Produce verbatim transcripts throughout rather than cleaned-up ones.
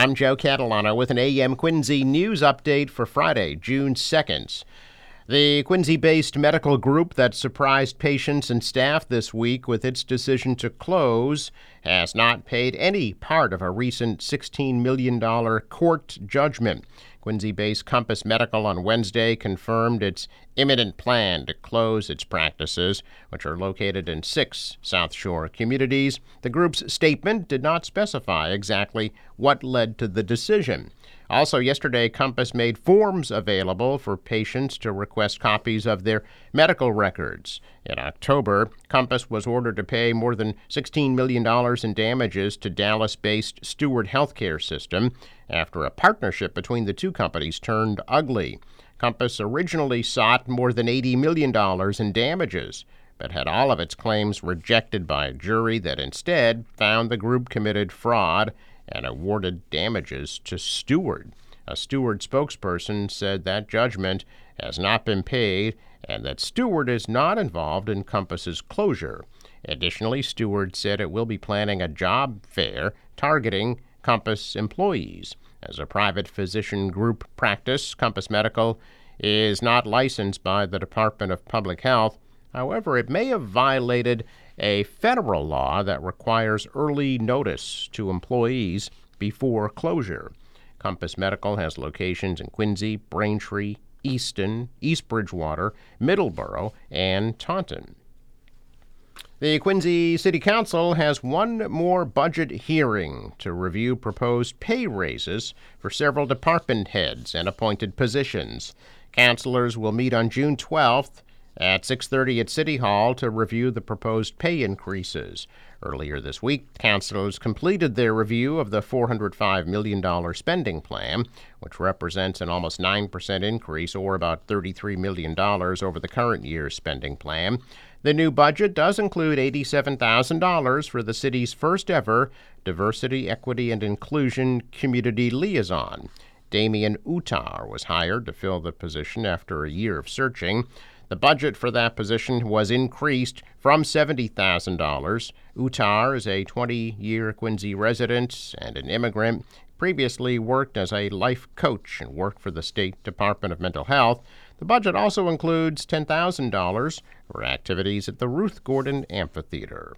I'm Joe Catalano with an A M Quincy news update for Friday, June second. The Quincy-based medical group that surprised patients and staff this week with its decision to close has not paid any part of a recent sixteen million dollars court judgment. Quincy-based Compass Medical on Wednesday confirmed its imminent plan to close its practices, which are located in six South Shore communities. The group's statement did not specify exactly what led to the decision. Also yesterday, Compass made forms available for patients to request copies of their medical records. In October, Compass was ordered to pay more than sixteen million dollars in damages to Dallas-based Steward Healthcare System after a partnership between the two companies turned ugly. Compass originally sought more than eighty million dollars in damages, but had all of its claims rejected by a jury that instead found the group committed fraud and awarded damages to Steward. A Steward spokesperson said that judgment has not been paid and that Steward is not involved in Compass's closure. Additionally, Steward said it will be planning a job fair targeting Compass employees. As a private physician group practice, Compass Medical is not licensed by the Department of Public Health. However, it may have violated a federal law that requires early notice to employees before closure. Compass Medical has locations in Quincy, Braintree, Easton, East Bridgewater, Middleborough, and Taunton. The Quincy City Council has one more budget hearing to review proposed pay raises for several department heads and appointed positions. Councilors will meet on June twelfth at six thirty at City Hall to review the proposed pay increases. Earlier this week, councilors completed their review of the four hundred five million dollars spending plan, which represents an almost nine percent increase, or about thirty-three million dollars over the current year's spending plan. The new budget does include eighty-seven thousand dollars for the city's first-ever Diversity, Equity, and Inclusion Community Liaison. Damian Utar was hired to fill the position after a year of searching. The budget for that position was increased from seventy thousand dollars. Utar is a twenty-year Quincy resident and an immigrant. Previously worked as a life coach and worked for the State Department of Mental Health. The budget also includes ten thousand dollars for activities at the Ruth Gordon Amphitheater.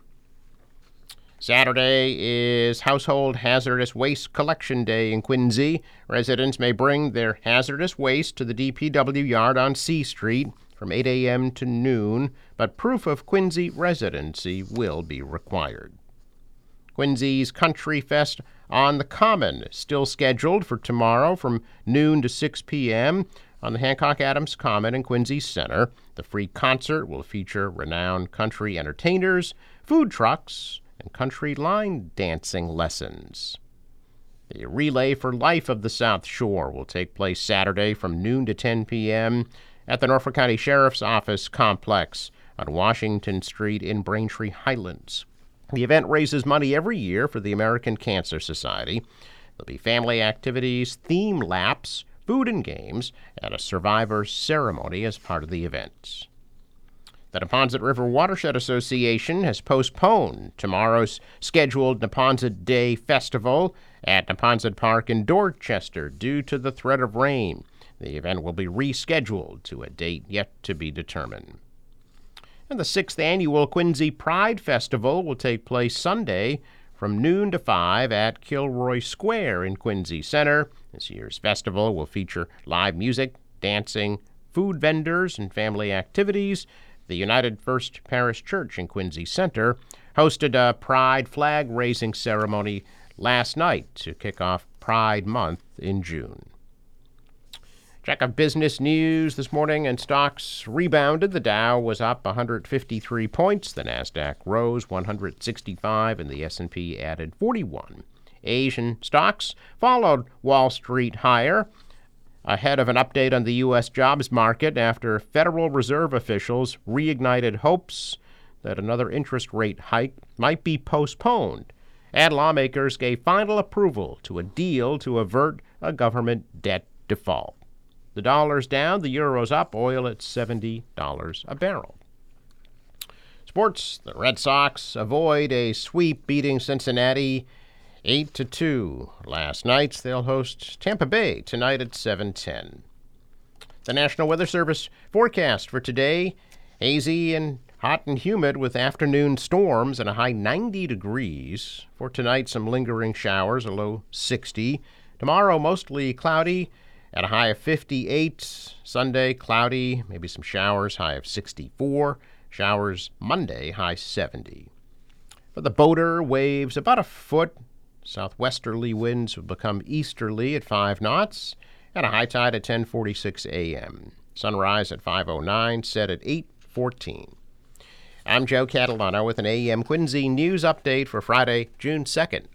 Saturday is Household Hazardous Waste Collection Day in Quincy. Residents may bring their hazardous waste to the D P W yard on C Street from eight a.m. to noon, but proof of Quincy residency will be required. Quincy's Country Fest on the Common is still scheduled for tomorrow from noon to six p.m. on the Hancock Adams Common in Quincy Center. The free concert will feature renowned country entertainers, food trucks, and country line dancing lessons. The Relay for Life of the South Shore will take place Saturday from noon to ten p.m. at the Norfolk County Sheriff's Office complex on Washington Street in Braintree Highlands. The event raises money every year for the American Cancer Society. There'll be family activities, theme laps, food and games, and a survivor ceremony as part of the event. The Neponset River Watershed Association has postponed tomorrow's scheduled Neponset Day Festival at Neponset Park in Dorchester due to the threat of rain. The event will be rescheduled to a date yet to be determined. And the sixth annual Quincy Pride Festival will take place Sunday from noon to five at Kilroy Square in Quincy Center. This year's festival will feature live music, dancing, food vendors, and family activities. The United First Parish Church in Quincy Center hosted a Pride flag-raising ceremony last night to kick off Pride Month in June. Check of business news this morning, and stocks rebounded. The Dow was up one hundred fifty-three points. The Nasdaq rose one hundred sixty-five, and the S and P added forty-one. Asian stocks followed Wall Street higher, ahead of an update on the U S jobs market after Federal Reserve officials reignited hopes that another interest rate hike might be postponed, and lawmakers gave final approval to a deal to avert a government debt default. The dollar's down, the euro's up, oil at seventy dollars a barrel. Sports, the Red Sox avoid a sweep beating Cincinnati eight to two. Last night, they'll host Tampa Bay tonight at seven ten. The National Weather Service forecast for today, hazy and hot and humid with afternoon storms and a high ninety degrees. For tonight, some lingering showers, a low sixty. Tomorrow, mostly cloudy at a high of fifty-eight. Sunday, cloudy, maybe some showers, high of sixty-four. Showers Monday, high seventy. For the boater, waves about a foot. Southwesterly winds will become easterly at five knots. And a high tide at ten forty-six a.m. Sunrise at five oh nine, set at eight fourteen. I'm Joe Catalano with an A M Quincy News Update for Friday, June second.